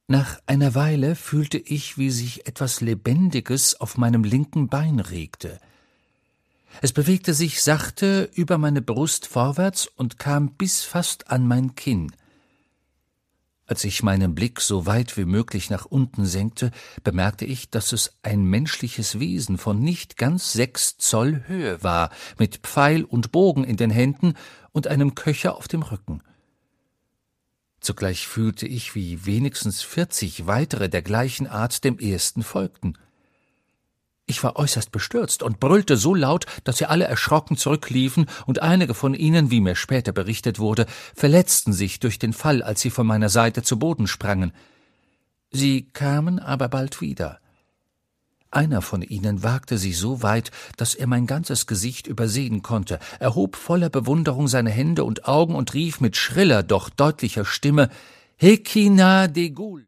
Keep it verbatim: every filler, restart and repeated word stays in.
Nach einer Weile fühlte ich, wie sich etwas Lebendiges auf meinem linken Bein regte. Es bewegte sich sachte über meine Brust vorwärts und kam bis fast an mein Kinn. Als ich meinen Blick so weit wie möglich nach unten senkte, bemerkte ich, dass es ein menschliches Wesen von nicht ganz sechs Zoll Höhe war, mit Pfeil und Bogen in den Händen und einem Köcher auf dem Rücken. Zugleich fühlte ich, wie wenigstens vierzig weitere der gleichen Art dem ersten folgten. Ich war äußerst bestürzt und brüllte so laut, dass sie alle erschrocken zurückliefen, und einige von ihnen, wie mir später berichtet wurde, verletzten sich durch den Fall, als sie von meiner Seite zu Boden sprangen. Sie kamen aber bald wieder. Einer von ihnen wagte sich so weit, dass er mein ganzes Gesicht übersehen konnte, erhob voller Bewunderung seine Hände und Augen und rief mit schriller, doch deutlicher Stimme: »Hekina de Gul!«